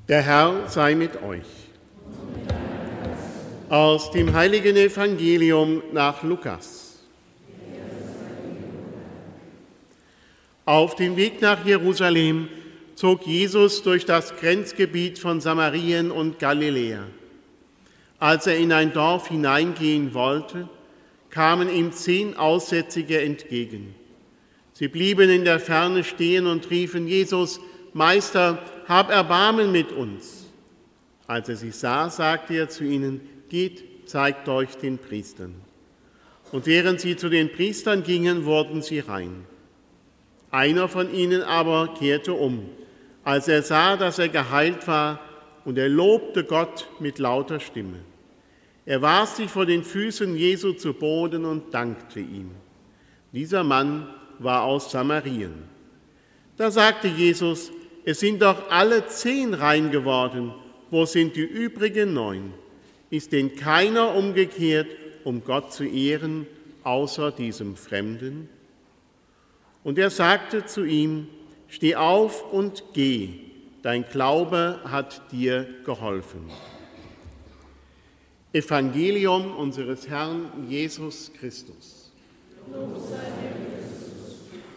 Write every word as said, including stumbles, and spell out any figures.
Der Herr sei mit euch. Aus dem heiligen Evangelium nach Lukas. Auf dem Weg nach Jerusalem zog Jesus durch das Grenzgebiet von Samarien und Galiläa. Als er in ein Dorf hineingehen wollte, kamen ihm zehn Aussätzige entgegen. Sie blieben in der Ferne stehen und riefen: Jesus, Meister, hab Erbarmen mit uns. Als er sie sah, sagte er zu ihnen: Geht, zeigt euch den Priestern. Und während sie zu den Priestern gingen, wurden sie rein. Einer von ihnen aber kehrte um, als er sah, dass er geheilt war, und er lobte Gott mit lauter Stimme. Er warf sich vor den Füßen Jesu zu Boden und dankte ihm. Dieser Mann war aus Samarien. Da sagte Jesus: Es sind doch alle zehn rein geworden. Wo sind die übrigen neun? Ist denn keiner umgekehrt, um Gott zu ehren, außer diesem Fremden? Und er sagte zu ihm: Steh auf und geh, dein Glaube hat dir geholfen. Evangelium unseres Herrn Jesus Christus. Lob sei